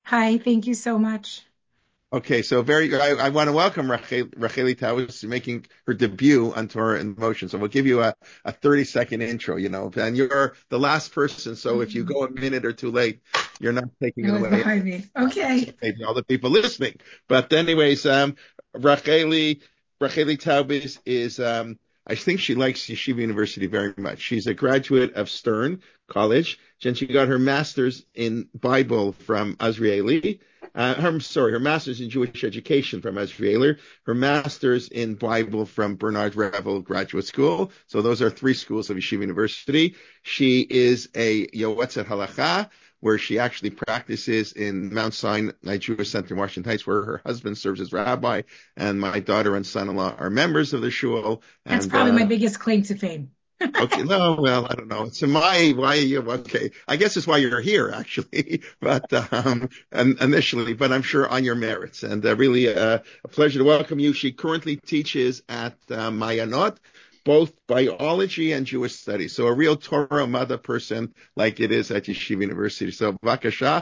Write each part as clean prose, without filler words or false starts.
Hi, thank you so much. Okay, so I want to welcome Racheli Tawas making her debut on Torah in Motion. So we'll give you a 30-second intro, and you're the last person. So if you Mhm. go a minute or too late, you're not taking It it was away. behind me. Okay. Maybe all the people listening. But anyways, Racheli, Racheli Taubes is, I think she likes Yeshiva University very much. She's a graduate of Stern College, and she got her master's in Bible from Azrieli. Her master's in Jewish education from Azrieli, her master's in Bible from Bernard Revel Graduate School. So those are three schools of Yeshiva University. She is a Yoetzet Halacha, where she actually practices in Mount Sinai Jewish Center in Washington Heights, where her husband serves as rabbi, and my daughter and son-in-law are members of the shul. That's And probably my biggest claim to fame. okay, no, well, I don't know. It's my why are you okay? I guess it's why you're here, actually, but and initially, but I'm sure on your merits, and really a pleasure to welcome you. She currently teaches at Mayanot, both biology and Jewish studies. So a real Torah mother person, like it is at Yeshiva University. So, Vakasha,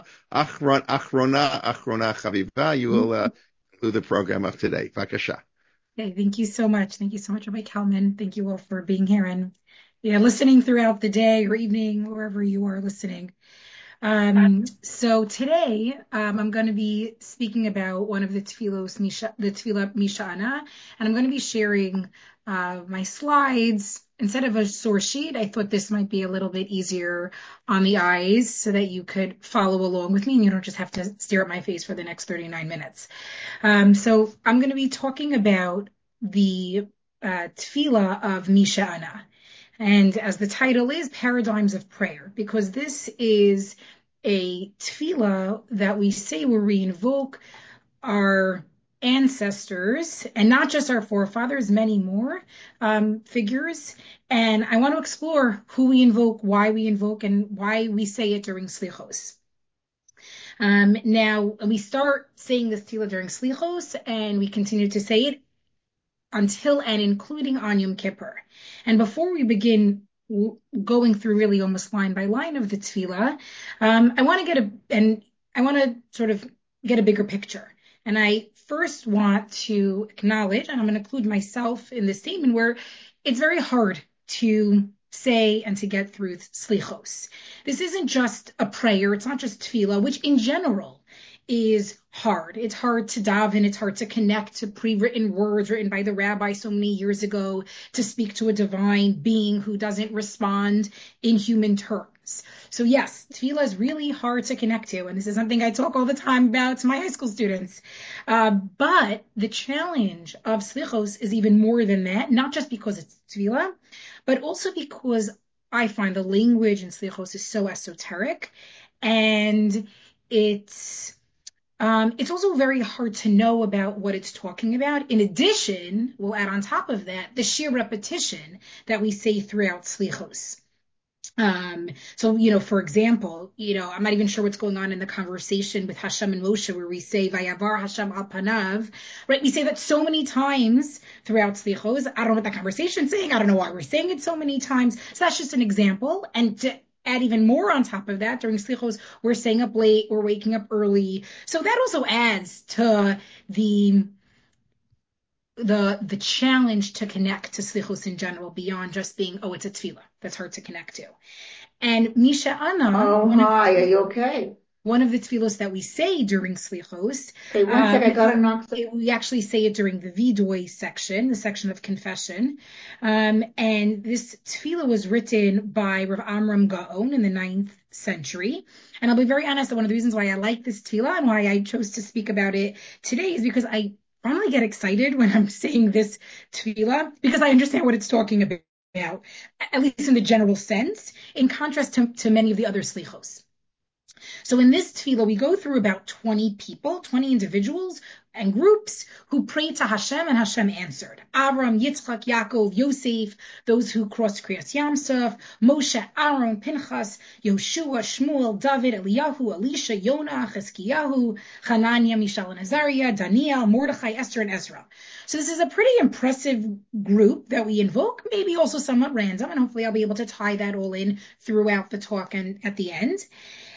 Achrona Chaviva, you will do the program of today. Vakasha. Okay, thank you so much. Thank you so much, Rabbi Kalman. Thank you all for being here and listening throughout the day or evening, wherever you are listening. So today, I'm going to be speaking about one of the the Tefillah Mishana, and I'm going to be sharing my slides. Instead of a source sheet, I thought this might be a little bit easier on the eyes so that you could follow along with me and you don't just have to stare at my face for the next 39 minutes. So I'm going to be talking about the Tefillah of Mishana. And as the title is, Paradigms of Prayer, because this is a tefillah that we say where we invoke our ancestors and not just our forefathers, many more figures. And I want to explore who we invoke, why we invoke, and why we say it during Slichos. Now, we start saying this tefillah during Slichos, and we continue to say it until and including on Yom Kippur. And before we begin going through really almost line by line of the tefillah, I want to I want to sort of get a bigger picture. And I first want to acknowledge, and I'm going to include myself in this statement, where it's very hard to say and to get through slichos. This isn't just a prayer. It's not just tefillah, which in general is hard. It's hard to daven. It's hard to connect to pre-written words written by the rabbi so many years ago to speak to a divine being who doesn't respond in human terms. So yes, tefillah is really hard to connect to. And this is something I talk all the time about to my high school students. But the challenge of slichos is even more than that, not just because it's tefillah, but also because I find the language in slichos is so esoteric and it's also very hard to know about what it's talking about. In addition, we'll add on top of that the sheer repetition that we say throughout Slichos. For example, I'm not even sure what's going on in the conversation with Hashem and Moshe where we say Vayavar Hashem al panav, right? We say that so many times throughout Slichos. I don't know what that conversation's saying. I don't know why we're saying it so many times. So that's just an example. And to add even more on top of that, during Slichos, we're staying up late, we're waking up early. So that also adds to the the challenge to connect to slichos in general beyond just being, oh, it's a tefillah. That's hard to connect to. And Misha Ana, Oh, hi. Are you okay? one of the tefillos that we say during slichos, Okay, one sec. I gotta knock. we actually say it during the Vidoy section, the section of confession. And this tefillah was written by Rav Amram Gaon in the 9th century. And I'll be very honest that one of the reasons why I like this tefillah and why I chose to speak about it today is because I finally get excited when I'm saying this tefillah because I understand what it's talking about, at least in the general sense, in contrast to many of the other slichos. So in this tefillah, we go through about 20 people, 20 individuals and groups who prayed to Hashem and Hashem answered. Avram, Yitzchak, Yaakov, Yosef, those who crossed Kriyas Yamsuf, Moshe, Aaron, Pinchas, Yoshua, Shmuel, David, Eliyahu, Elisha, Yonah, Chizkiyahu, Hananiah, Mishael and Azariah, Daniel, Mordechai, Esther, and Ezra. So this is a pretty impressive group that we invoke, maybe also somewhat random, and hopefully I'll be able to tie that all in throughout the talk and at the end.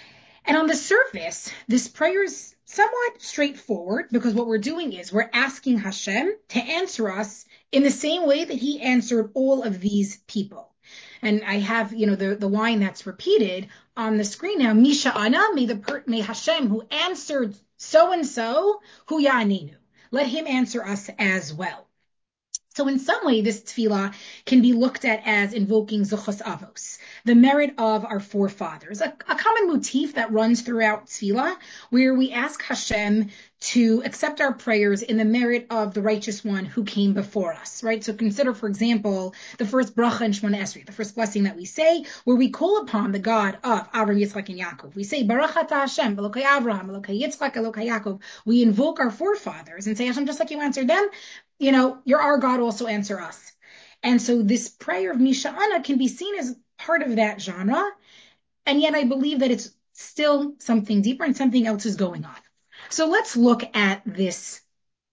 And on the surface, this prayer is somewhat straightforward because what we're doing is we're asking Hashem to answer us in the same way that he answered all of these people. And I have, the line that's repeated on the screen now, Misha Ana, may Hashem who answered so-and-so, hu ya'aninu. Let him answer us as well. So in some way, this tefillah can be looked at as invoking Zuchos Avos, the merit of our forefathers, a common motif that runs throughout tefillah, where we ask Hashem to accept our prayers in the merit of the righteous one who came before us, right? So consider, for example, the first bracha in Shemona Esrei, the first blessing that we say, where we call upon the God of Avraham, Yitzchak, and Yaakov. We say, Baruch atah Hashem, Elokai Avraham, Elokai Yitzchak, Elokai Yaakov. We invoke our forefathers and say, Hashem, just like you answered them, you're our God, also answer us. And so this prayer of Misha'ana can be seen as part of that genre. And yet I believe that it's still something deeper and something else is going on. So let's look at this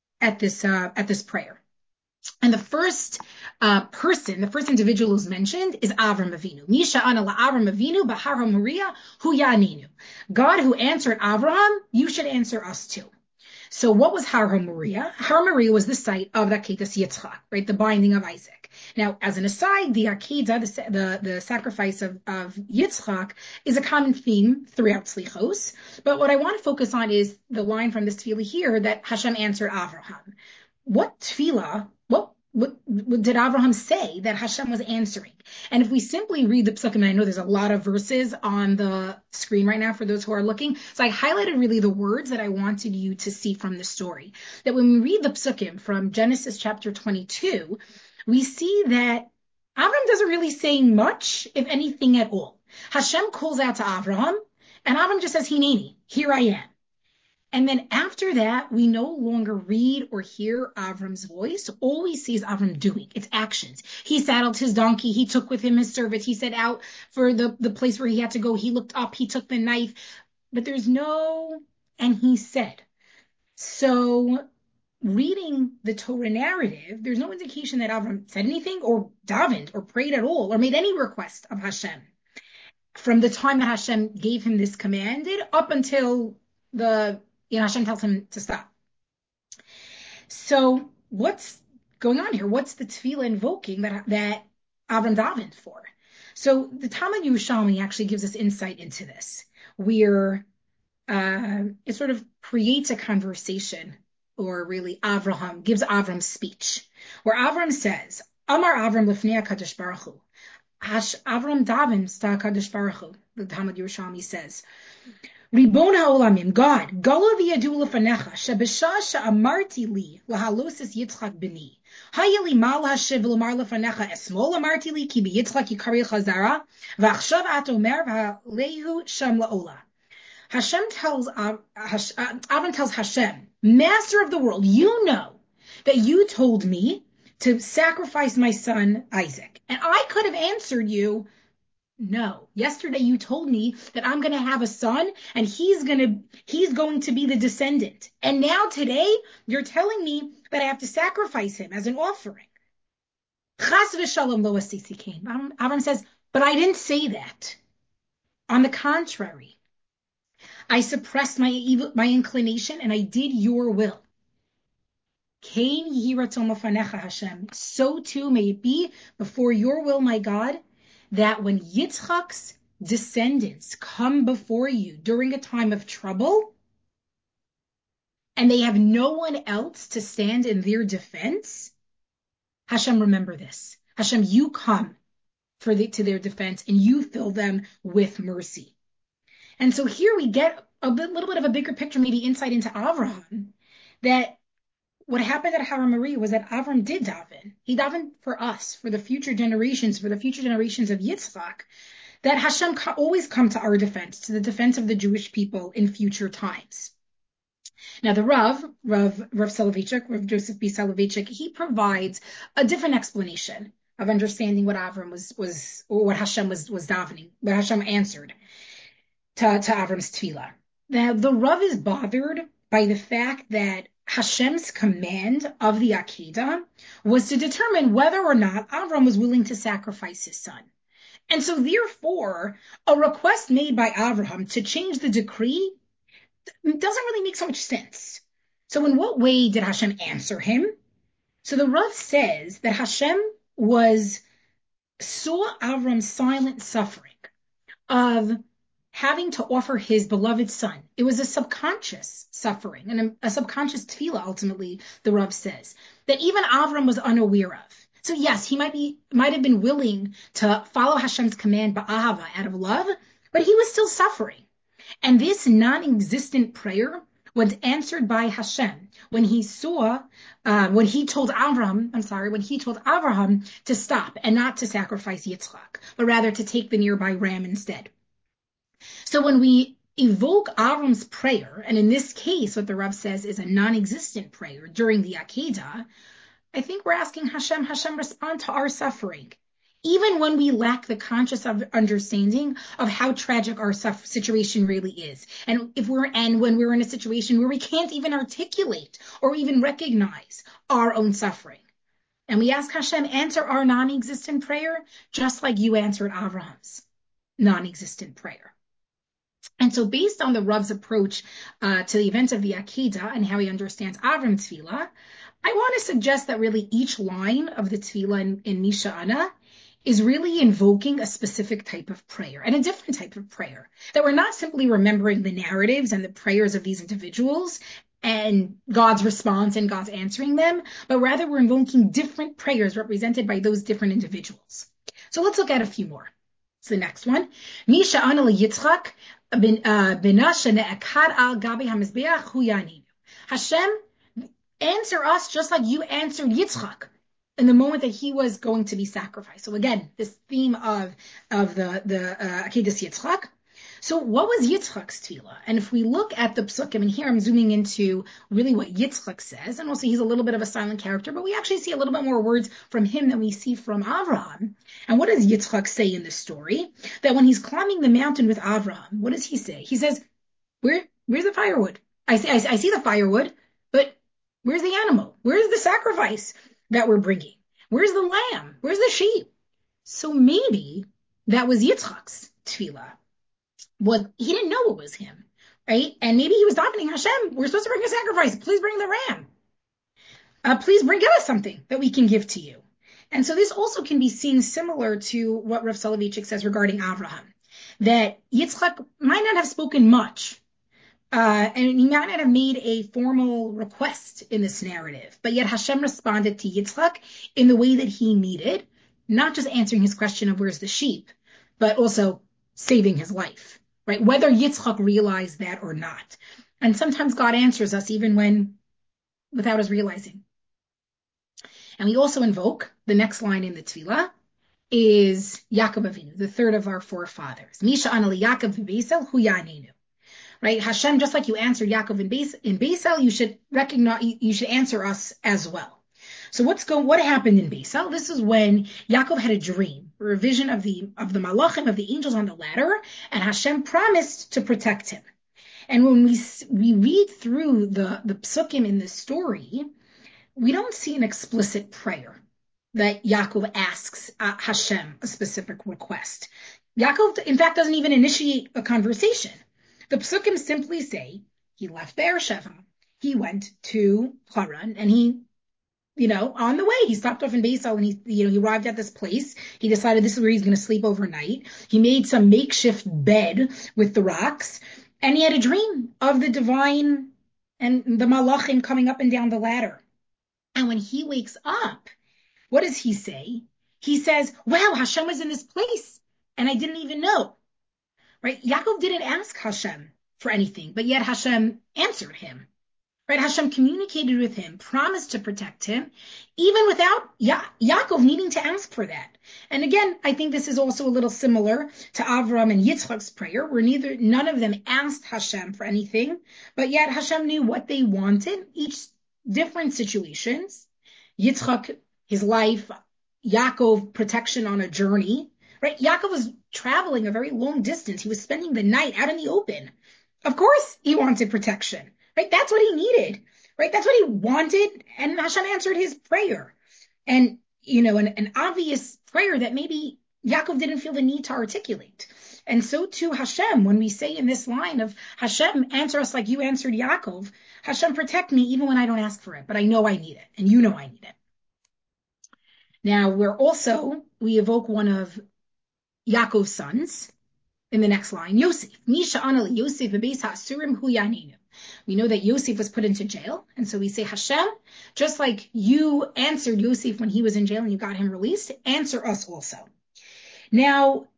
prayer. And the first the first individual who's mentioned is Avram Avinu. Misha'ana la'Avram Avinu b'Har HaMoriah hu ya'aninu. God who answered Avraham, you should answer us too. So what was Har HaMoriah? Har HaMoriah was the site of the Akedas Yitzchak, right? The binding of Isaac. Now, as an aside, the Akedah, the sacrifice of Yitzchak, is a common theme throughout Slichos. But what I want to focus on is the line from this tefillah here that Hashem answered Avraham. What tefillah, what did Avraham say that Hashem was answering? And if we simply read the Psukim, and I know there's a lot of verses on the screen right now for those who are looking, so I highlighted really the words that I wanted you to see from the story. That when we read the Psukim from Genesis chapter 22, we see that Avram doesn't really say much, if anything at all. Hashem calls out to Avraham, and Avram just says, Hineni, here I am. And then after that, we no longer read or hear Avram's voice. All we see is Avram doing. It's actions. He saddled his donkey. He took with him his servant. He set out for the place where he had to go. He looked up. He took the knife. But there's no, and he said. So reading the Torah narrative, there's no indication that Avram said anything or davened or prayed at all or made any request of Hashem from the time that Hashem gave him this commanded up until Hashem tells him to stop. So what's going on here? What's the tefillah invoking that Avram davened for? So the Talmud Yerushalmi actually gives us insight into this, where it sort of creates a conversation, or really Avraham gives Avram speech, where Avram says, Amar Avram lifnei HaKadosh Baruch Hu. Avram davens to HaKadosh Baruch Hu, the Talmud Yerushalmi says, Ribon ha'olamim, God, galo v'yadu lefanecha, shebesha she'amarti li lahalosis Yitzchak b'ni. Haya li mal hashiv l'mar lefanecha esmol amarti li ki b'Yitzchak yikari chazara, v'achshav at omer v'alehu sham la'ola. Avram tells Hashem, Master of the world, you know that you told me to sacrifice my son Isaac. And I could have answered you, no. Yesterday you told me that I'm going to have a son and he's going to be the descendant. And now today you're telling me that I have to sacrifice him as an offering. Chas v'shalom lo asisi kain. Avram says, but I didn't say that. On the contrary, I suppressed my inclination and I did your will. Kain yehi ratzon lefanecha Hashem. So too may it be before your will, my God, that when Yitzchak's descendants come before you during a time of trouble and they have no one else to stand in their defense, Hashem, remember this. Hashem, you come to their defense and you fill them with mercy. And so here we get little bit of a bigger picture, maybe insight into Avraham, that what happened at Har HaMoriah was that Avram did daven. He davened for us, for the future generations of Yitzchak, that Hashem always come to our defense, to the defense of the Jewish people in future times. Now the Rav Soloveitchik, Rav Joseph B. Soloveitchik, he provides a different explanation of understanding what Avram was or what Hashem was davening, what Hashem answered to Avram's tefillah. Now the Rav is bothered by the fact that Hashem's command of the Akedah was to determine whether or not Avram was willing to sacrifice his son. And so therefore, a request made by Abraham to change the decree doesn't really make so much sense. So in what way did Hashem answer him? So the Rav says that Hashem saw Avram's silent suffering of having to offer his beloved son. It was a subconscious suffering and a subconscious tefillah, ultimately, the Rav says, that even Avram was unaware of. So yes, he might have been willing to follow Hashem's command ba'ahava, out of love, but he was still suffering. And this non-existent prayer was answered by Hashem when he told Avraham to stop and not to sacrifice Yitzchak, but rather to take the nearby ram instead. So when we evoke Avram's prayer, and in this case, what the Rav says is a non-existent prayer during the Akedah, I think we're asking Hashem, respond to our suffering. Even when we lack the conscious understanding of how tragic our situation really is. And when we're in a situation where we can't even articulate or even recognize our own suffering. And we ask Hashem, answer our non-existent prayer, just like you answered Avraham's non-existent prayer. And so based on the Rav's approach to the events of the Akedah and how he understands Avram Tefillah, I want to suggest that really each line of the Tefillah in Misha'ana is really invoking a specific type of prayer and a different type of prayer. That we're not simply remembering the narratives and the prayers of these individuals and God's response and God's answering them, but rather we're invoking different prayers represented by those different individuals. So let's look at a few more. So the next one, Misha'ana Yitzchak bina shene'akad al gabi hamizbeach hu yaninu. Hashem, answer us just like you answered Yitzchak in the moment that he was going to be sacrificed. So again, this theme of the Akedas Yitzchak. So what was Yitzchak's tefillah? And if we look at the psukim, and here I'm zooming into really what Yitzchak says, and also he's a little bit of a silent character, but we actually see a little bit more words from him than we see from Avraham. And what does Yitzchak say in this story? That when he's climbing the mountain with Avraham, what does he say? He says, where's the firewood? I see the firewood, but where's the animal? Where's the sacrifice that we're bringing? Where's the lamb? Where's the sheep? So maybe that was Yitzchak's tefillah. He didn't know it was him, right? And maybe he was davening, Hashem, we're supposed to bring a sacrifice. Please bring the ram. Please bring us something that we can give to you. And so this also can be seen similar to what Rav Soloveitchik says regarding Avraham, that Yitzchak might not have spoken much, and he might not have made a formal request in this narrative, but yet Hashem responded to Yitzchak in the way that he needed, not just answering his question of where's the sheep, but also saving his life, right? Whether Yitzchak realized that or not. And sometimes God answers us even without us realizing. And we also invoke, the next line in the Tefillah is Yaakov Avinu, the third of our forefathers. Misha anali Yaakov v'Beisel hu yanenu. Right? Hashem, just like you answered Yaakov in Beisel, you should answer us as well. So what happened in Beisel? This is when Yaakov had a dream, or a vision of the malachim, of the angels on the ladder, and Hashem promised to protect him. And when we read through the psukim in this story, we don't see an explicit prayer that Yaakov asks Hashem a specific request. Yaakov, in fact, doesn't even initiate a conversation. The psukim simply say he left Beersheba, he went to Haran, and he, on the way, he stopped off in Beisel, and he arrived at this place. He decided this is where he's going to sleep overnight. He made some makeshift bed with the rocks, and he had a dream of the divine and the malachim coming up and down the ladder. And when he wakes up, what does he say? He says, wow, Hashem was in this place, and I didn't even know. Right? Yaakov didn't ask Hashem for anything, but yet Hashem answered him. Right? Hashem communicated with him, promised to protect him, even without Yaakov needing to ask for that. And again, I think this is also a little similar to Avram and Yitzchak's prayer, where none of them asked Hashem for anything, but yet Hashem knew what they wanted, each different situations. Yitzchak, his life, Yaakov, protection on a journey. Right? Yaakov was traveling a very long distance. He was spending the night out in the open. Of course, he wanted protection. Right? That's what he needed. Right? That's what he wanted. And Hashem answered his prayer. And, an obvious prayer that maybe Yaakov didn't feel the need to articulate. And so too Hashem, when we say in this line of Hashem, answer us like you answered Yaakov, Hashem, protect me even when I don't ask for it, but I know I need it, and you know I need it. Now, we evoke one of Yaakov's sons in the next line, Yosef. Misha Anali Yosef Bebeis Hasurim Hu Yaninu. We know that Yosef was put into jail, and so we say, Hashem, just like you answered Yosef when he was in jail and you got him released, answer us also. Now,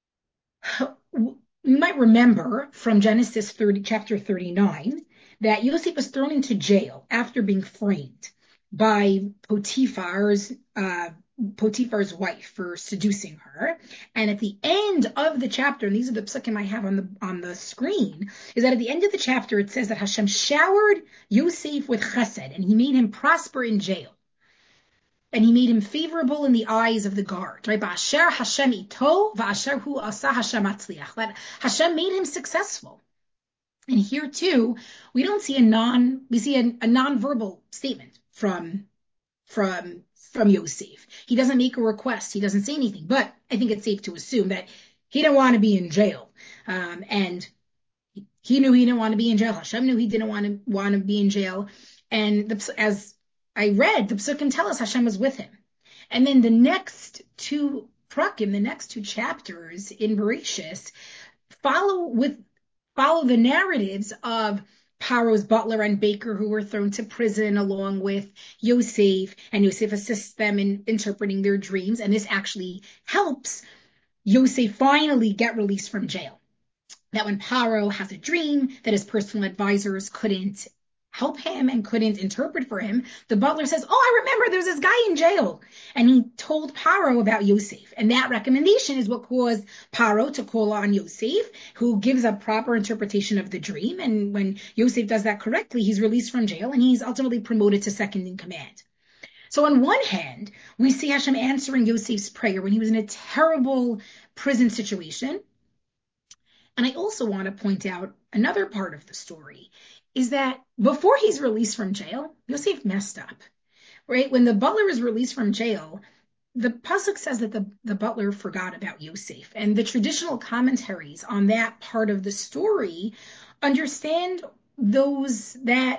you might remember from Genesis 30, chapter 39, that Yosef was thrown into jail after being framed by Potiphar's wife for seducing her. And at the end of the chapter, and these are the psukim I have on the screen, is that at the end of the chapter it says that Hashem showered Yosef with chesed, and he made him prosper in jail. And he made him favorable in the eyes of the guard, right? Ba'asher Hashem ito, va'asher hu asa Hashem atzliach. That Hashem made him successful. And here too, we see a non-verbal statement from Yosef. He doesn't make a request. He doesn't say anything. But I think it's safe to assume that he didn't want to be in jail. And he knew he didn't want to be in jail. Hashem knew he didn't want to be in jail. And as I read, the psukim tell us Hashem was with him. And then the next two prakim, the next two chapters in Bereshis, follow the narratives of Paro's butler and baker who were thrown to prison along with Yosef, and Yosef assists them in interpreting their dreams. And this actually helps Yosef finally get released from jail. That when Paro has a dream that his personal advisors couldn't help him and couldn't interpret for him, the butler says, oh, I remember there's this guy in jail. And he told Paro about Yosef. And that recommendation is what caused Paro to call on Yosef, who gives a proper interpretation of the dream. And when Yosef does that correctly, he's released from jail and he's ultimately promoted to second in command. So on one hand, we see Hashem answering Yosef's prayer when he was in a terrible prison situation. And I also want to point out another part of the story is that before he's released from jail, Yosef messed up, right? When the butler is released from jail, the pasuk says that the butler forgot about Yosef. And the traditional commentaries on that part of the story understand those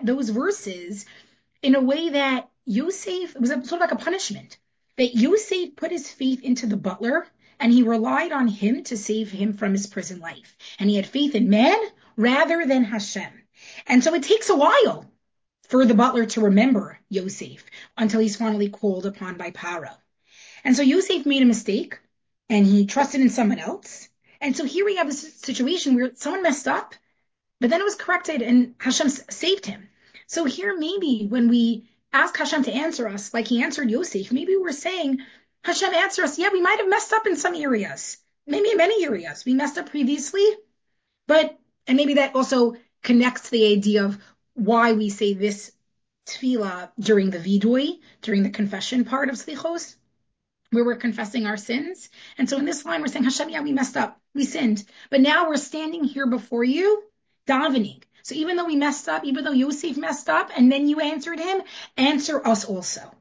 verses in a way that Yosef, it was sort of like a punishment, that Yosef put his faith into the butler and he relied on him to save him from his prison life. And he had faith in man rather than Hashem. And so it takes a while for the butler to remember Yosef until he's finally called upon by Paro. And so Yosef made a mistake and he trusted in someone else. And so here we have a situation where someone messed up, but then it was corrected and Hashem saved him. So here maybe when we ask Hashem to answer us like he answered Yosef, maybe we're saying, Hashem, answer us. Yeah, we might have messed up in some areas, maybe in many areas. We messed up previously, and maybe that also connects to the idea of why we say this tefillah during the vidui, during the confession part of Slichos, where we're confessing our sins. And so in this line, we're saying, Hashem, yeah, we messed up, we sinned, but now we're standing here before you, davening. So even though we messed up, even though Yosef messed up, and then you answered him, answer us also.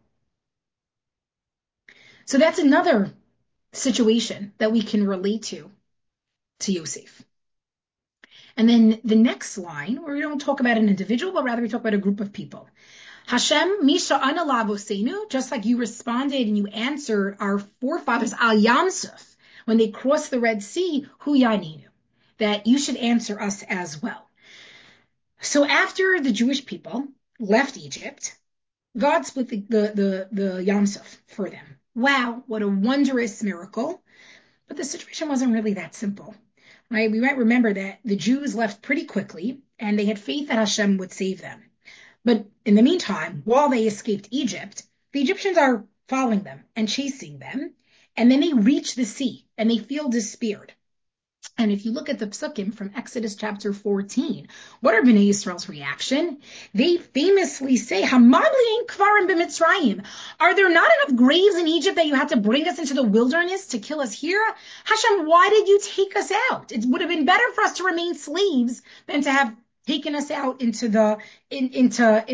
So that's another situation that we can relate to Yosef. And then the next line, where we don't talk about an individual, but rather we talk about a group of people. Hashem, Misha Ana Lavosenu, just like you responded and you answered our forefathers, Al Yamsuf, when they crossed the Red Sea, Hu Yaninu, that you should answer us as well. So after the Jewish people left Egypt, God split the Yamsuf for them. Wow, what a wondrous miracle. But the situation wasn't really that simple, right? We might remember that the Jews left pretty quickly and they had faith that Hashem would save them. But in the meantime, while they escaped Egypt, the Egyptians are following them and chasing them. And then they reach the sea and they feel despaired. And if you look at the psukim from Exodus chapter 14, what are Bnei Yisrael's reaction? They famously say, Hamad kvarim b'Mitzrayim. Are there not enough graves in Egypt that you had to bring us into the wilderness to kill us here? Hashem, why did you take us out? It would have been better for us to remain slaves than to have taken us out into the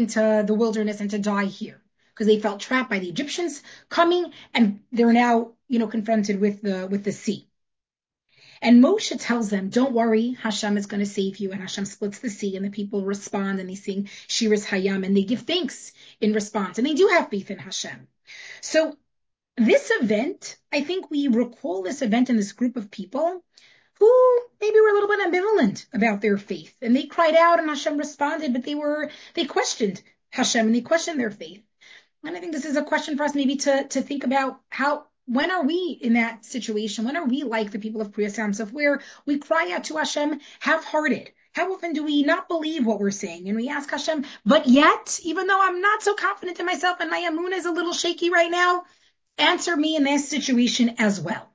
wilderness and to die here. Because they felt trapped by the Egyptians coming, and they're now, confronted with the sea. And Moshe tells them, don't worry, Hashem is going to save you. And Hashem splits the sea, and the people respond, and they sing Shiras Hayam, and they give thanks in response. And they do have faith in Hashem. So this event, I think we recall this event in this group of people who maybe were a little bit ambivalent about their faith. And they cried out, and Hashem responded, but they questioned Hashem, and they questioned their faith. And I think this is a question for us maybe to think about when are we in that situation? When are we like the people of Kriyas Yamsuf, where we cry out to Hashem half-hearted? How often do we not believe what we're saying? And we ask Hashem, but yet, even though I'm not so confident in myself and my emunah is a little shaky right now, answer me in this situation as well.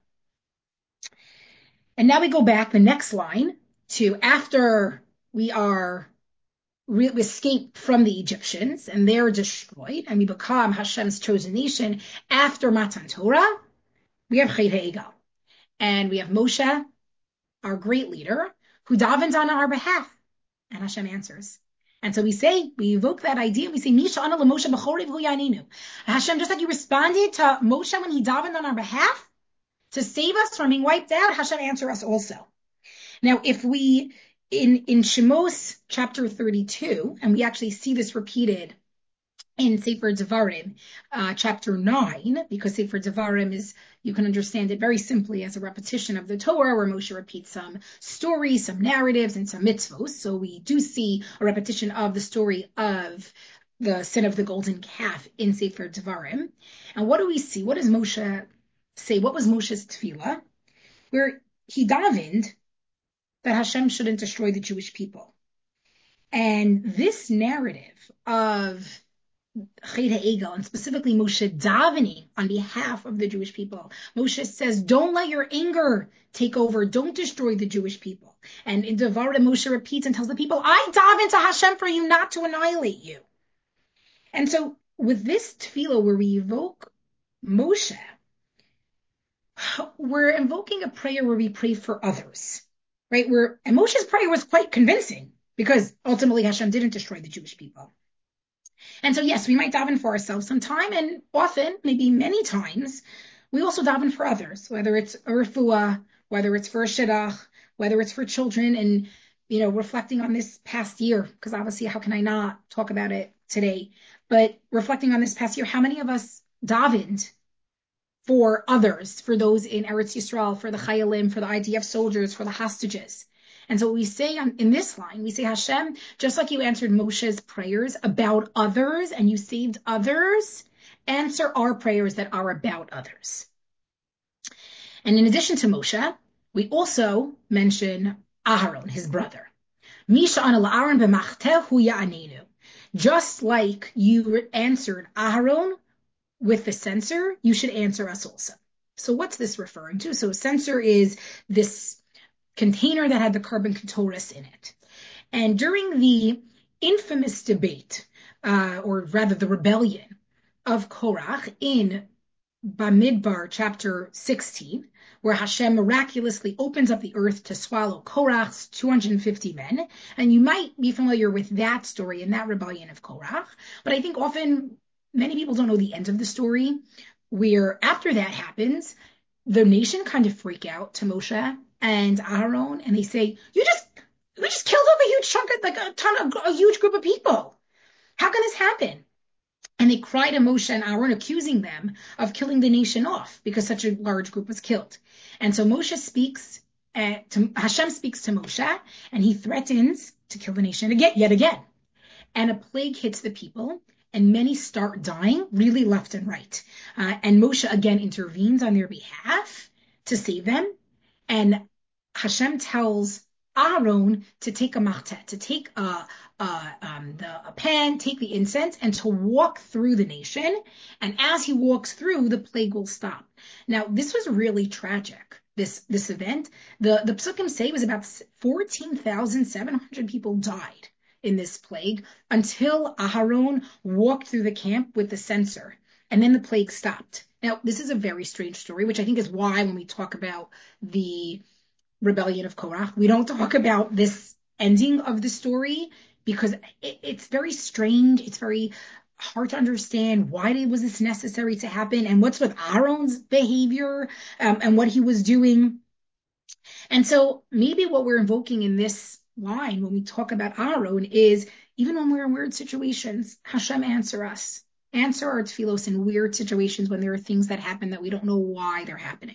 And now we go back the next line to after we escape from the Egyptians and they're destroyed and we become Hashem's chosen nation after Matan Torah, we have Chet HaEgel. And we have Moshe, our great leader, who davens on our behalf. And Hashem answers. And so we evoke that idea. We say, Misha ana Moshe b'chorev hu yaninu. Hashem, just like you responded to Moshe when he davened on our behalf to save us from being wiped out, Hashem answer us also. Now, if we in Shemos chapter 32, and we actually see this repeated in Sefer Devarim, chapter 9, because Sefer Devarim you can understand it very simply as a repetition of the Torah, where Moshe repeats some stories, some narratives, and some mitzvos. So we do see a repetition of the story of the sin of the golden calf in Sefer Devarim. And what do we see? What does Moshe say? What was Moshe's tefillah? Where he davened that Hashem shouldn't destroy the Jewish people. And this narrative of Chet HaEgel, and specifically Moshe davening on behalf of the Jewish people, Moshe says, don't let your anger take over. Don't destroy the Jewish people. And in Devarim, Moshe repeats and tells the people, I daven to Hashem for you, not to annihilate you. And so with this tefillah where we evoke Moshe, we're invoking a prayer where we pray for others. Right? And Moshe's prayer was quite convincing because ultimately Hashem didn't destroy the Jewish people. And so, yes, we might daven for ourselves sometime, and often, maybe many times, we also daven for others, whether it's a refuah, whether it's for a shidduch, whether it's for children, and, reflecting on this past year, because obviously, how can I not talk about it today? But reflecting on this past year, how many of us davened for others, for those in Eretz Yisrael, for the Chayalim, for the IDF soldiers, for the hostages? And so we say in this line, we say, Hashem, just like you answered Moshe's prayers about others and you saved others, answer our prayers that are about others. And in addition to Moshe, we also mention Aharon, his brother. Misha ana la'aron b'machteh hu ya'anenu. Just like you answered Aharon with the censer, you should answer us also. So what's this referring to? So a censer is this container that had the carbon ketoris in it. And during the infamous debate, or rather the rebellion of Korach in Bamidbar chapter 16, where Hashem miraculously opens up the earth to swallow Korach's 250 men. And you might be familiar with that story and that rebellion of Korach. But I think often many people don't know the end of the story, where after that happens, the nation kind of freak out to Moshe and Aharon, and they say, we just killed off a huge chunk of, a huge group of people. How can this happen? And they cry to Moshe and Aaron, accusing them of killing the nation off because such a large group was killed. And so Hashem speaks to Moshe, and he threatens to kill the nation yet again. And a plague hits the people, and many start dying, really left and right. And Moshe again intervenes on their behalf to save them. And Hashem tells Aaron to take a martet, to take a pan, take the incense, and to walk through the nation. And as he walks through, the plague will stop. Now, this was really tragic, this event. The Psukim say it was about 14,700 people died in this plague until Aharon walked through the camp with the censer. And then the plague stopped. Now, this is a very strange story, which I think is why when we talk about the rebellion of Korach, we don't talk about this ending of the story, because it's very strange. It's very hard to understand. Why was this necessary to happen? And what's with Aaron's behavior and what he was doing? And so maybe what we're invoking in this line when we talk about Aaron is even when we're in weird situations, Hashem answer us. Answer our tefillos in weird situations when there are things that happen that we don't know why they're happening.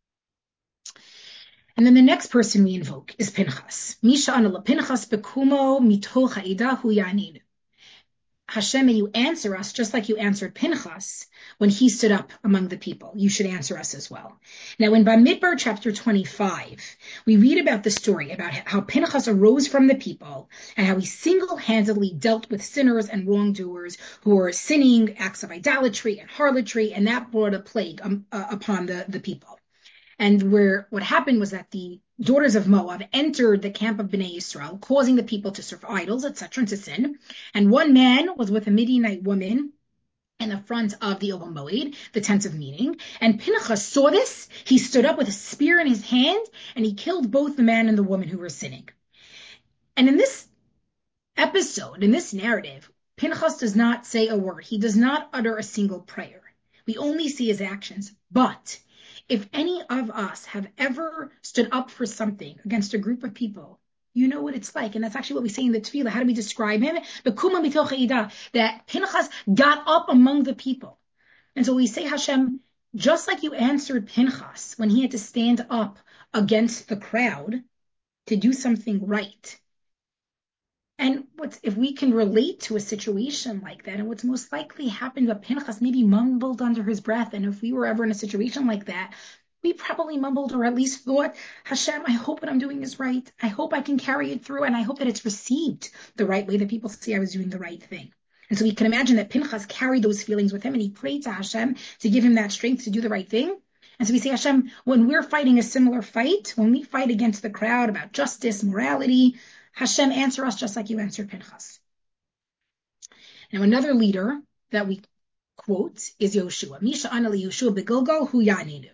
And then the next person we invoke is Pinchas. Misha anala Pinchas bekumo mitoch ha'ida hu yaninu. Hashem, may you answer us just like you answered Pinchas when he stood up among the people. You should answer us as well. Now, in Bamidbar chapter 25, we read about the story about how Pinchas arose from the people and how he single-handedly dealt with sinners and wrongdoers who were sinning acts of idolatry and harlotry, and that brought a plague upon the people. And what happened was that the daughters of Moab entered the camp of Bnei Israel, causing the people to serve idols, etc., and to sin. And one man was with a Midianite woman in the front of the Ohel Moed, the tent of meeting. And Pinchas saw this. He stood up with a spear in his hand, and he killed both the man and the woman who were sinning. And in this episode, in this narrative, Pinchas does not say a word. He does not utter a single prayer. We only see his actions. But if any of us have ever stood up for something against a group of people, you know what it's like. And that's actually what we say in the Tefillah. How do we describe him? That Pinchas got up among the people. And so we say, Hashem, just like you answered Pinchas when he had to stand up against the crowd to do something right. And if we can relate to a situation like that, and what's most likely happened, that Pinchas maybe mumbled under his breath, and if we were ever in a situation like that, we probably mumbled or at least thought, Hashem, I hope what I'm doing is right. I hope I can carry it through, and I hope that it's received the right way, that people see I was doing the right thing. And so we can imagine that Pinchas carried those feelings with him, and he prayed to Hashem to give him that strength to do the right thing. And so we say, Hashem, when we're fighting a similar fight, when we fight against the crowd about justice, morality, Hashem, answer us just like you answered Pinchas. Now, another leader that we quote is Yoshua. Misha anali Yoshua begilgal hu yaninu.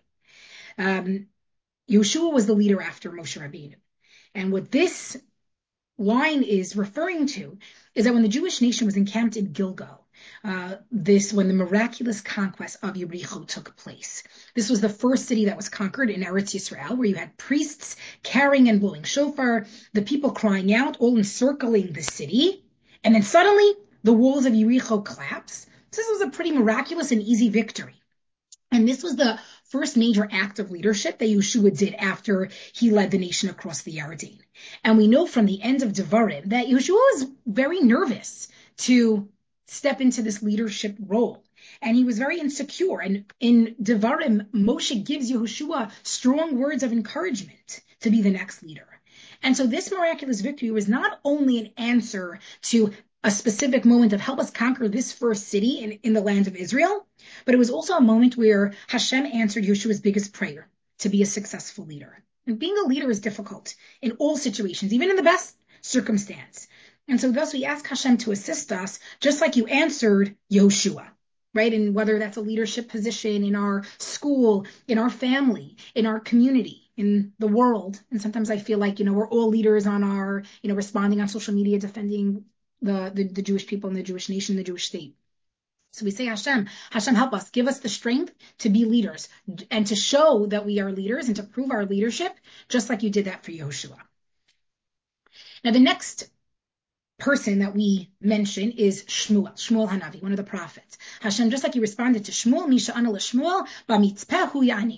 Yoshua was the leader after Moshe Rabbeinu. And what this line is referring to is that when the Jewish nation was encamped in Gilgal, when the miraculous conquest of Yericho took place. This was the first city that was conquered in Eretz Yisrael, where you had priests carrying and blowing shofar, the people crying out, all encircling the city. And then suddenly the walls of Yericho collapsed. So this was a pretty miraculous and easy victory. And this was the first major act of leadership that Yeshua did after he led the nation across the Yarden. And we know from the end of Devarim that Yeshua was very nervous to step into this leadership role. And he was very insecure. And in Devarim, Moshe gives Yehoshua strong words of encouragement to be the next leader. And so this miraculous victory was not only an answer to a specific moment of help us conquer this first city in the land of Israel, but it was also a moment where Hashem answered Yeshua's biggest prayer, to be a successful leader. And being a leader is difficult in all situations, even in the best circumstance. And so thus we ask Hashem to assist us, just like you answered Yehoshua, right? And whether that's a leadership position in our school, in our family, in our community, in the world. And sometimes I feel like, we're all leaders on our, responding on social media, defending the Jewish people and the Jewish nation, the Jewish state. So we say, Hashem, help us, give us the strength to be leaders and to show that we are leaders and to prove our leadership, just like you did that for Yehoshua. Now, the next person that we mention is Shmuel Hanavi, one of the prophets. Hashem, just like you responded to Shmuel, Misha Ana Shmuel, Bamitzpeh Hu Yani.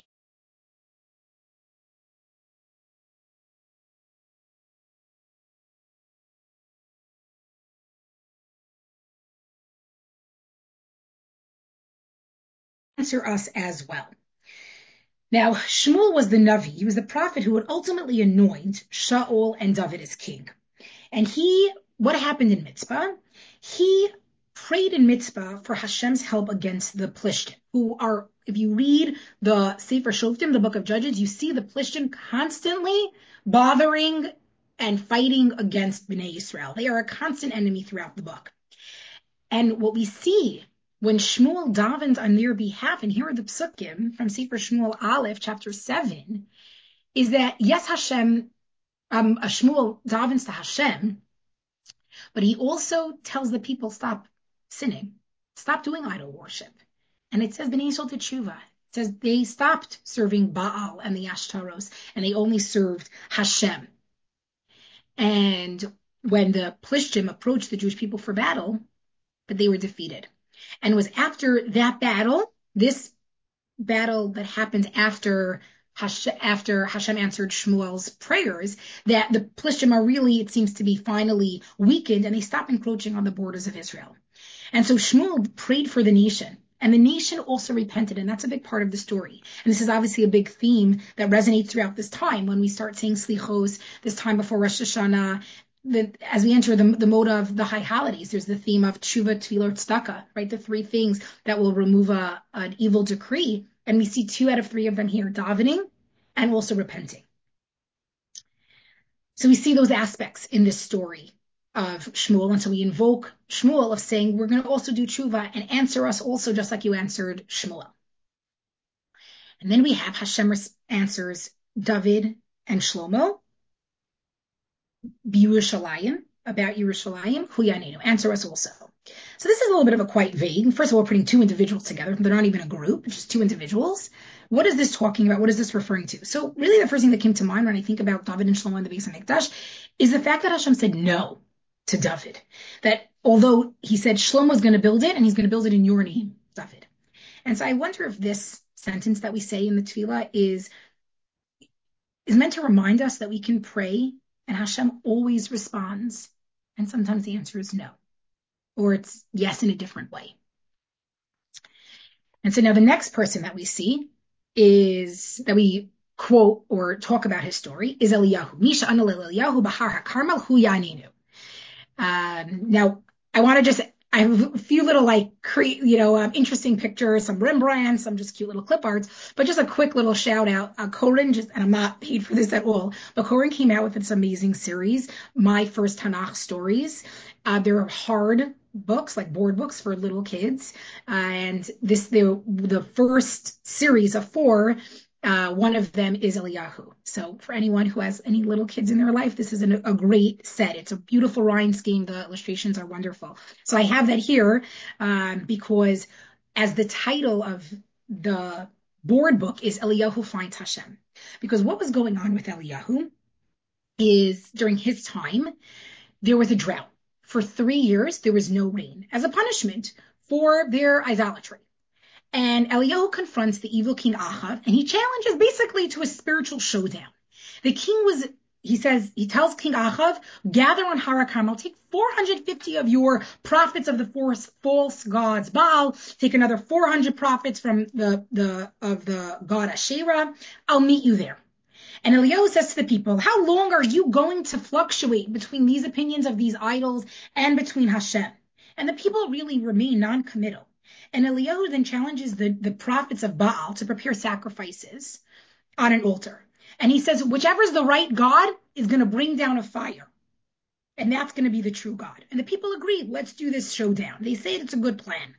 Answer us as well. Now, Shmuel was the Navi. He was the prophet who would ultimately anoint Shaul and David as king. And what happened in Mitzvah? He prayed in Mitzvah for Hashem's help against the Plishtim, who are, if you read the Sefer Shoftim, the book of Judges, you see the Plishtim constantly bothering and fighting against Bnei Israel. They are a constant enemy throughout the book. And what we see when Shmuel davens on their behalf, and here are the psukim from Sefer Shmuel Aleph, chapter 7, is that, yes, Shmuel davens to Hashem, but he also tells the people, stop sinning. stop doing idol worship. And it says Bnei Yisrael Teshuva. It says they stopped serving Baal and the Ashtaros, and they only served Hashem. And when the Plishtim approached the Jewish people for battle, but they were defeated. And it was after that battle, this battle that happened after Hashem answered Shmuel's prayers, that the Plishtim are really, it seems to be finally weakened, and they stop encroaching on the borders of Israel. And so Shmuel prayed for the nation, and the nation also repented, and that's a big part of the story. And this is obviously a big theme that resonates throughout this time when we start saying Slichos, this time before Rosh Hashanah. As we enter the mode of the high holidays, there's the theme of Tshuva, Tefillah, Tzedakah, right? The three things that will remove an evil decree. And we see 2 out of 3 of them here, davening and also repenting. So we see those aspects in this story of Shmuel. And so we invoke Shmuel of saying, we're going to also do Tshuva and answer us also just like you answered Shmuel. And then we have Hashem answers David and Shlomo. Yerushalayim, about Yerushalayim, Hu Yanenu, answer us also. So this is a little bit of a quite vague. First of all, we're putting 2 individuals together. They're not even a group, it's just 2 individuals. What is this talking about? What is this referring to? So really the first thing that came to mind when I think about David and Shlomo in the Beis HaMikdash is the fact that Hashem said no to David. That although he said Shlomo is going to build it, and he's going to build it in your name, David. And so I wonder if this sentence that we say in the Tefillah is meant to remind us that we can pray and Hashem always responds. And sometimes the answer is no, or it's yes in a different way. And so now the next person that we see is, that we quote or talk about his story, is Eliyahu. Misha Analil Eliyahu Bahar HaKarmel Hu Yaninu. Now, I have a few little interesting pictures, some Rembrandt, some just cute little clip arts, but just a quick little shout out. Koren, and I'm not paid for this at all, but Koren came out with this amazing series, My First Tanakh Stories. They're hard books, like board books for little kids. And the first series of 4, one of them is Eliyahu. So for anyone who has any little kids in their life, this is a great set. It's a beautiful rhyme scheme. The illustrations are wonderful. So I have that here because as the title of the board book is Eliyahu Finds Hashem. Because what was going on with Eliyahu is during his time, there was a drought. For 3 years, there was no rain as a punishment for their idolatry. And Eliyahu confronts the evil king Ahav, and he challenges basically to a spiritual showdown. The king he tells King Ahav, gather on Har HaKarmel, take 450 of your prophets of the false gods Baal, take another 400 prophets from the god Asherah. I'll meet you there. And Eliyahu says to the people, how long are you going to fluctuate between these opinions of these idols and between Hashem? And the people really remain non-committal. And Eliyahu then challenges the prophets of Baal to prepare sacrifices on an altar. And he says, whichever is the right God is going to bring down a fire. And that's going to be the true God. And the people agree, let's do this showdown. They say it's a good plan.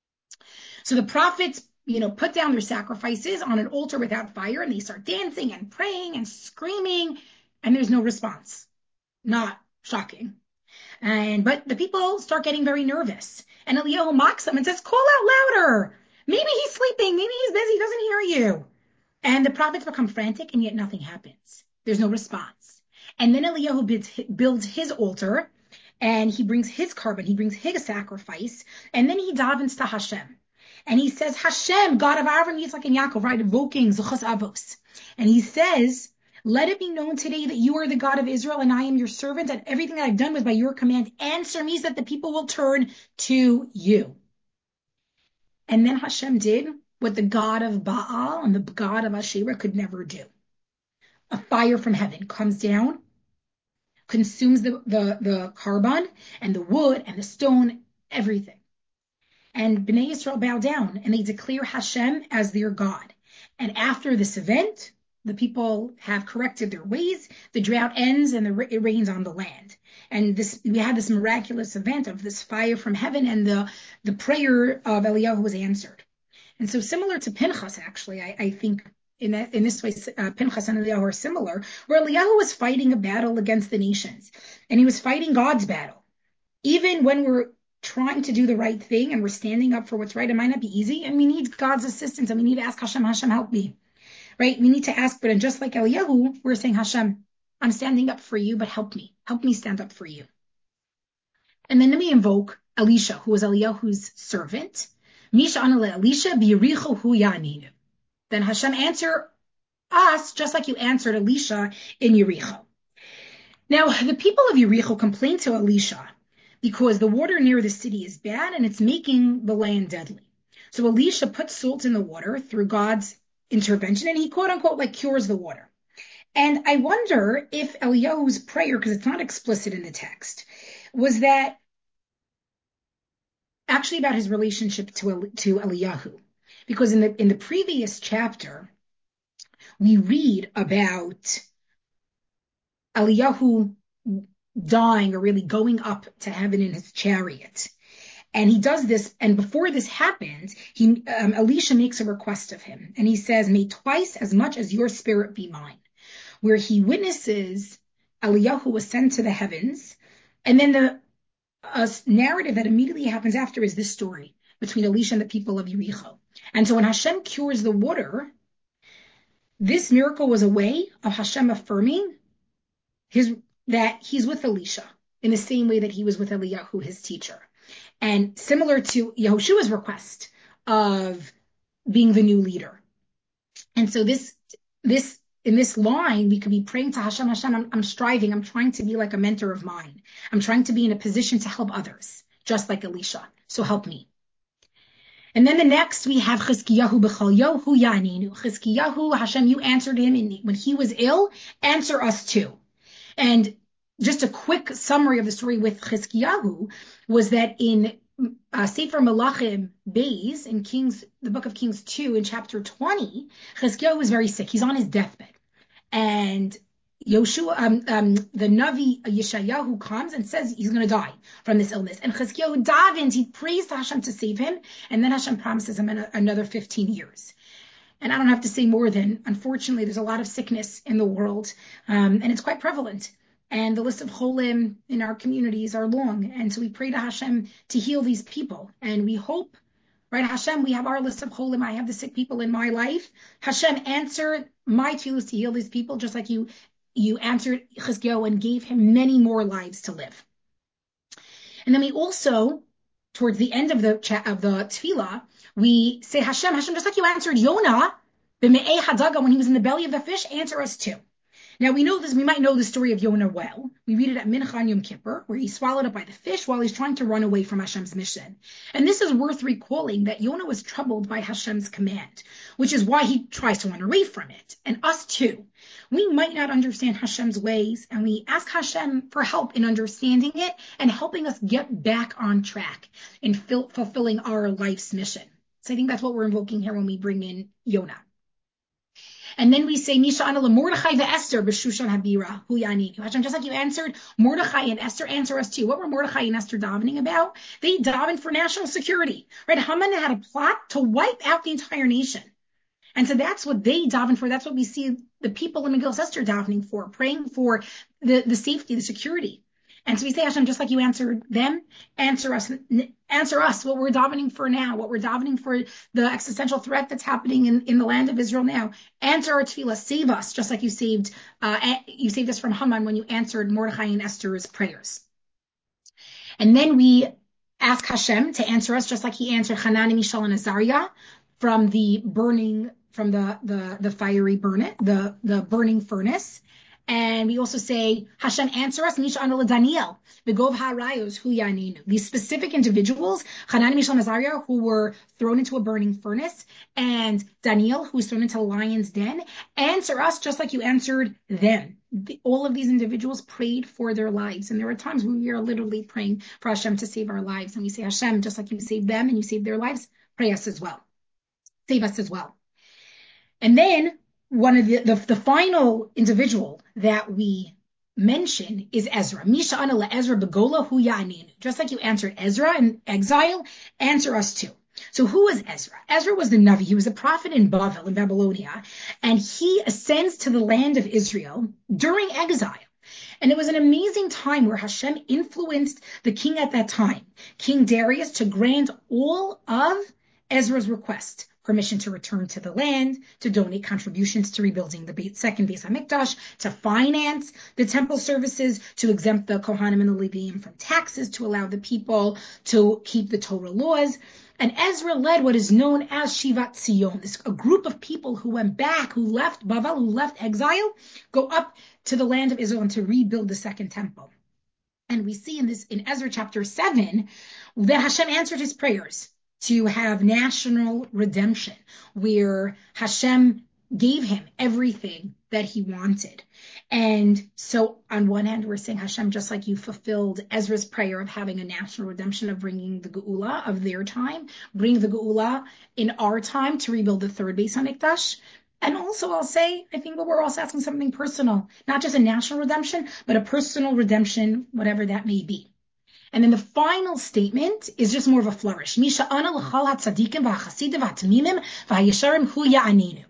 So the prophets, put down their sacrifices on an altar without fire, and they start dancing and praying and screaming, and there's no response. Not shocking. But the people start getting very nervous. And Eliyahu mocks them and says, call out louder. Maybe he's sleeping. Maybe he's busy. He doesn't hear you. And the prophets become frantic, and yet nothing happens. There's no response. And then Eliyahu builds his altar, and he brings his carbon. He brings his sacrifice. And then he davens to Hashem. And he says, Hashem, God of Avraham, Yitzchak, and Yaakov, right? Evoking Zuchas Avos. And he says, let it be known today that you are the God of Israel and I am your servant, and everything that I've done was by your command. Answer me so that the people will turn to you. And then Hashem did what the God of Baal and the God of Asherah could never do. A fire from heaven comes down, consumes the carbon and the wood and the stone, everything. And Bnei Yisrael bow down and they declare Hashem as their God. And after this event, the people have corrected their ways, the drought ends, and it rains on the land. And we had this miraculous event of this fire from heaven, and the prayer of Eliyahu was answered. And so similar to Pinchas, actually, I think in this way, Pinchas and Eliyahu are similar, where Eliyahu was fighting a battle against the nations, and he was fighting God's battle. Even when we're trying to do the right thing and we're standing up for what's right, it might not be easy. And we need God's assistance and we need to ask Hashem, Hashem, help me. Right? We need to ask, but just like Eliyahu, we're saying, Hashem, I'm standing up for you, but help me. Help me stand up for you. And then we invoke Elisha, who was Eliyahu's servant. Misha anale Elisha b'yericho hu yaninu. Then Hashem answer us just like you answered Elisha in Yericho. Now, the people of Yericho complained to Elisha because the water near the city is bad and it's making the land deadly. So Elisha puts salt in the water through God's intervention and he quote unquote like cures the water. And I wonder if Eliyahu's prayer, because it's not explicit in the text, was that actually about his relationship to Eliyahu. Because in the previous chapter, we read about Eliyahu dying or really going up to heaven in his chariot. And he does this, and before this happens, Elisha makes a request of him. And he says, may twice as much as your spirit be mine. Where he witnesses Eliyahu ascend to the heavens. And then the narrative that immediately happens after is this story between Elisha and the people of Yericho. And so when Hashem cures the water, this miracle was a way of Hashem affirming that he's with Elisha in the same way that he was with Eliyahu, his teacher. And similar to Yehoshua's request of being the new leader. And so in this line, we could be praying to Hashem, Hashem, I'm striving, I'm trying to be like a mentor of mine. I'm trying to be in a position to help others, just like Elisha. So help me. And then the next we have Chizkiyahu b'chalyo hu yaninu. Chizkiyahu, Hashem, you answered him when he was ill, answer us too. And just a quick summary of the story with Chizkiyahu was that in Sefer Melachim Beis, in the book of Kings 2, in chapter 20, Chizkiyahu was very sick. He's on his deathbed. And the Navi Yeshayahu comes and says he's going to die from this illness. And Chizkiyahu davens, he prays to Hashem to save him. And then Hashem promises him another 15 years. And I don't have to say more than, unfortunately, there's a lot of sickness in the world, and it's quite prevalent. And the list of cholim in our communities are long. And so we pray to Hashem to heal these people. And we hope, right, Hashem, we have our list of cholim. I have the sick people in my life. Hashem, answer my tefillos to heal these people, just like you answered Chizkiyahu and gave him many more lives to live. And then we also, towards the end of the tefillah, we say, Hashem, just like you answered Yonah, b'me'ei hadaga, when he was in the belly of the fish, answer us too. Now we might know the story of Yonah well. We read it at Mincha on Yom Kippur, where he's swallowed up by the fish while he's trying to run away from Hashem's mission. And this is worth recalling that Yonah was troubled by Hashem's command, which is why he tries to run away from it. And us too. We might not understand Hashem's ways, and we ask Hashem for help in understanding it and helping us get back on track in fulfilling our life's mission. So I think that's what we're invoking here when we bring in Yonah. And then we say, Misha Anala Mordechai ve'Esther b'Shushan Habira hu yani. Hashem, just like you answered Mordechai and Esther, answer us too. What were Mordechai and Esther davening about? They davened for national security, right? Haman had a plot to wipe out the entire nation. And so that's what they daven for. That's what we see the people in Megillah Esther davening for, praying for the safety, the security. And so we say, Hashem, just like you answered them, answer us what we're davening for now, what we're davening for the existential threat that's happening in the land of Israel now. Answer our tefillah, save us, just like you saved us from Haman when you answered Mordechai and Esther's prayers. And then we ask Hashem to answer us, just like he answered Hanani, Mishael, and Azariah from the fiery the burning furnace. And we also say, Hashem, answer us, Misha Anula Daniel, the Gov HaRayos Hu Yaninu. These specific individuals, Hanan, Mishael, and Azariah, who were thrown into a burning furnace, and Daniel, who was thrown into a lion's den, answer us just like you answered them. All of these individuals prayed for their lives. And there are times when we are literally praying for Hashem to save our lives. And we say, Hashem, just like you saved them and you saved their lives, pray us as well. Save us as well. And then one of the final individual that we mention is Ezra. Misha Anala Ezra Begola Hu Yanin. Just like you answered Ezra in exile, answer us too. So who was Ezra? Ezra was the Navi. He was a prophet in Bavel, in Babylonia, and he ascends to the land of Israel during exile. And it was an amazing time where Hashem influenced the king at that time, King Darius, to grant all of Ezra's request. Permission to return to the land, to donate contributions to rebuilding the second Beis HaMikdash, to finance the temple services, to exempt the Kohanim and the Leviim from taxes, to allow the people to keep the Torah laws. And Ezra led what is known as Shivat Zion, a group of people who went back, who left Bavel, who left exile, go up to the land of Israel and to rebuild the second temple. And we see in Ezra chapter 7 that Hashem answered his prayers to have national redemption, where Hashem gave him everything that he wanted. And so on one hand, we're saying, Hashem, just like you fulfilled Ezra's prayer of having a national redemption, of bringing the Geula of their time, bring the Geula in our time to rebuild the third Beis HaMikdash. And also I'll say, I think that we're also asking something personal, not just a national redemption, but a personal redemption, whatever that may be. And then the final statement is just more of a flourish. Misha ana l'chal hatzadikim v'achasidim v'hatmimim v'hayesharim hu ya'aninu.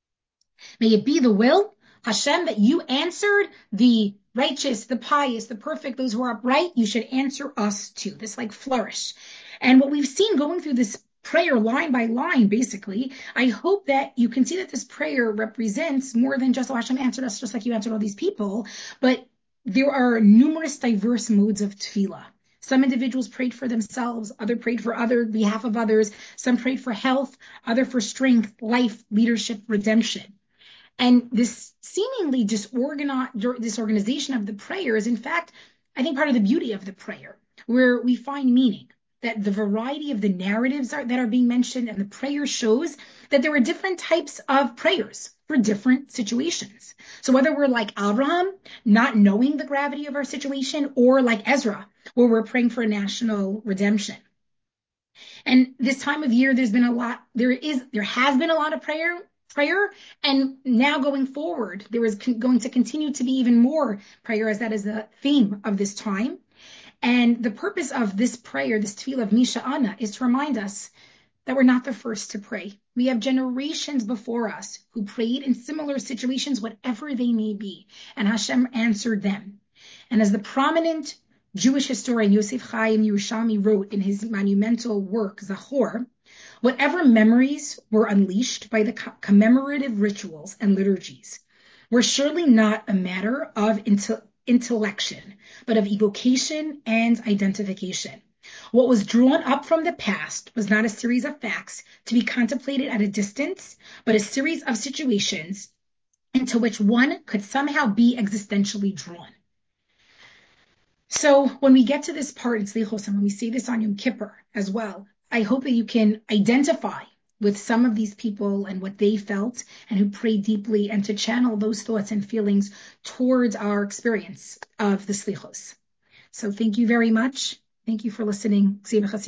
May it be the will, Hashem, that you answered the righteous, the pious, the perfect, those who are upright. You should answer us too. This like flourish. And what we've seen going through this prayer line by line, basically, I hope that you can see that this prayer represents more than just, oh, Hashem answered us just like you answered all these people, but there are numerous diverse modes of tefillah. Some individuals prayed for themselves, others prayed for behalf of others. Some prayed for health, others for strength, life, leadership, redemption. And this seemingly disorganization of the prayer is, in fact, I think part of the beauty of the prayer, where we find meaning, that the variety of the narratives that are being mentioned and the prayer shows that there are different types of prayers for different situations. So whether we're like Abraham, not knowing the gravity of our situation, or like Ezra, where we're praying for a national redemption. And this time of year, there has been a lot of prayer, and now going forward, there is going to continue to be even more prayer, as that is the theme of this time. And the purpose of this prayer, this tefillah of Misha Ana, is to remind us that we're not the first to pray. We have generations before us who prayed in similar situations, whatever they may be, and Hashem answered them. And as the prominent Jewish historian Yosef Chaim Yerushalmi wrote in his monumental work, Zachor, whatever memories were unleashed by the commemorative rituals and liturgies were surely not a matter of intellection, but of evocation and identification. What was drawn up from the past was not a series of facts to be contemplated at a distance, but a series of situations into which one could somehow be existentially drawn. So when we get to this part in Slichos, and when we see this on Yom Kippur as well, I hope that you can identify with some of these people and what they felt, and who prayed deeply, and to channel those thoughts and feelings towards our experience of the Slichos. So thank you very much. Thank you for listening.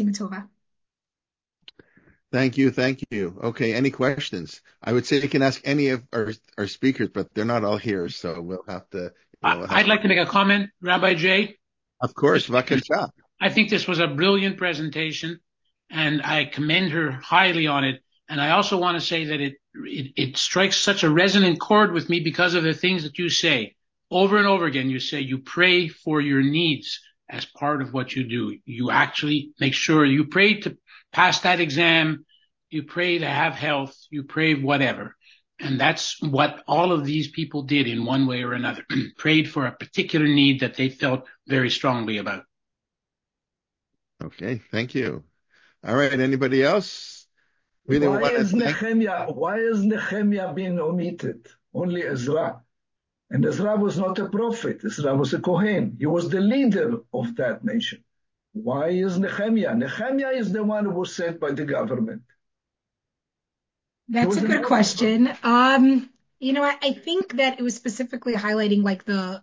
Thank you. Okay, any questions? I would say you can ask any of our speakers, but they're not all here, so we'll have to. I'd like to make a comment, Rabbi Jay. Of course, Vakasha. I think this was a brilliant presentation, and I commend her highly on it. And I also want to say that it strikes such a resonant chord with me because of the things that you say. Over and over again, you say you pray for your needs as part of what you do. You actually make sure you pray to pass that exam, you pray to have health, you pray whatever. And that's what all of these people did in one way or another. Prayed for a particular need that they felt very strongly about. Okay, thank you. All right, anybody else? Why is Nehemiah being omitted? Only Ezra. And Ezra was not a prophet. Ezra was a Kohen. He was the leader of that nation. Why is Nehemiah? Nehemiah is the one who was sent by the government. That's a good question. I think that it was specifically highlighting like the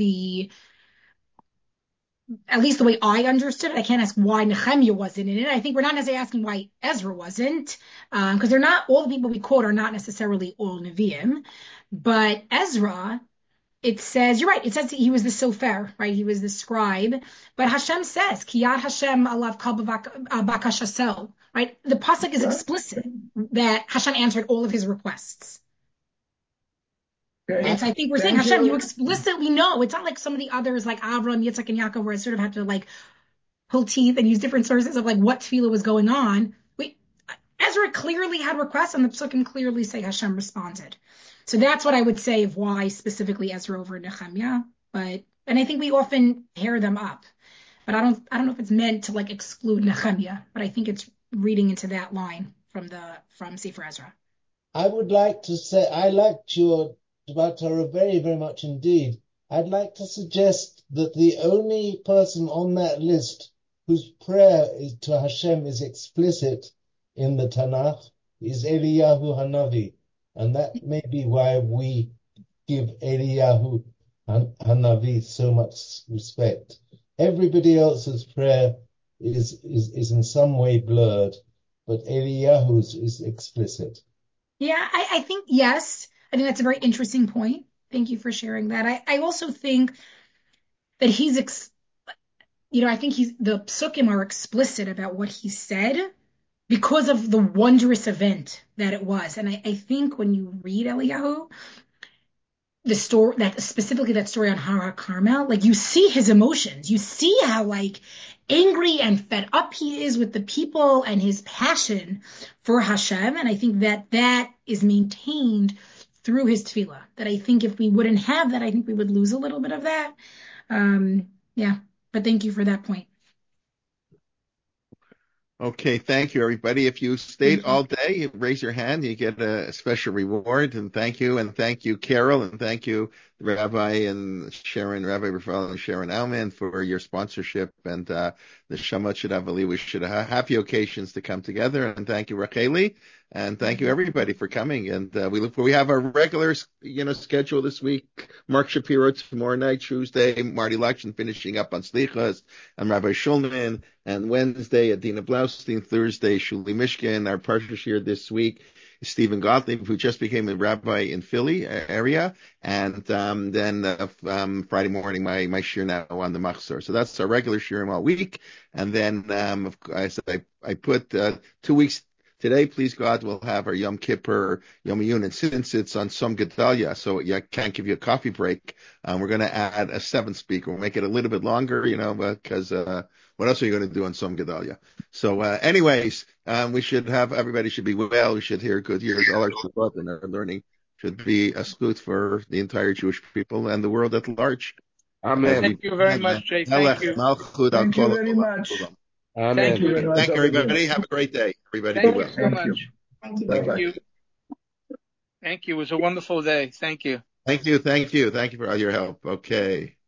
at least the way I understood it. I can't ask why Nehemiah wasn't in it. I think we're not necessarily asking why Ezra wasn't, because they're not all the people we quote are not necessarily all Nevi'im, but Ezra. It says, you're right, it says he was the sofer, right? He was the scribe. But Hashem says, Kiyad Hashem alav kal bakashasel, right? The pasuk is explicit that Hashem answered all of his requests. Okay. And so I think we're saying, Thank Hashem, you you. explicitly know. It's not like some of the others, like Avram, Yitzhak, and Yaakov, where I sort of had to like pull teeth and use different sources of like what tefillah was going on. Ezra clearly had requests, and the psukim clearly say Hashem responded. So that's what I would say of why specifically Ezra over Nehemiah. And I think we often pair them up, but I don't know if it's meant to like exclude Nehemiah, but I think it's reading into that line from Sefer Ezra. I would like to say I liked your Shabbat Torah very, very much indeed. I'd like to suggest that the only person on that list whose prayer to Hashem is explicit in the Tanakh is Eliyahu Hanavi, and that may be why we give Eliyahu Hanavi so much respect. Everybody else's prayer is in some way blurred, but Eliyahu's is explicit. Yeah, I think yes. I think that's a very interesting point. Thank you for sharing that. I also think that I think the psukim are explicit about what he said because of the wondrous event that it was. And I think when you read Eliyahu, the story specifically that story on Har Carmel, like you see his emotions. You see how like angry and fed up he is with the people and his passion for Hashem. And I think that is maintained through his tefillah. That I think if we wouldn't have that, I think we would lose a little bit of that. Yeah, but thank you for that point. Okay, thank you, everybody. If you stayed all day, raise your hand. You get a special reward. And thank you, Carol, and thank you, Rabbi and Sharon, Rabbi Rafael and Sharon Alman for your sponsorship. And the Shabbat Shadavali, we should have happy occasions to come together. And thank you, Racheli, and thank you, everybody, for coming. And we have our regular, schedule this week. Mark Shapiro tomorrow night, Tuesday, Marty Lakshin finishing up on Slichas, and Rabbi Shulman. And Wednesday, Adina Blaustein. Thursday, Shuli Mishkin. Our partner here this week is Stephen Gottlieb, who just became a rabbi in Philly area. And then Friday morning, my shir now on the Machzor. So that's our regular shirim all week. And then I put 2 weeks today, please God, we'll have our Yom Kippur, Yom Yun, and since it's on Som Gedalia, so I can't give you a coffee break, we're going to add a seventh speaker. We'll make it a little bit longer, because what else are you going to do on Som Gedalia? So anyways, everybody should be well. We should hear good years. All our support and our learning should be a scoot for the entire Jewish people and the world at large. Amen. Thank you very much, Jay. Thank you very much. Amen. Thank you very much. Thank you, everybody. Have a great day. Everybody Thank be you well. so much. Thank you. Thank you. Thank you. It was a wonderful day. Thank you. Thank you for all your help. Okay.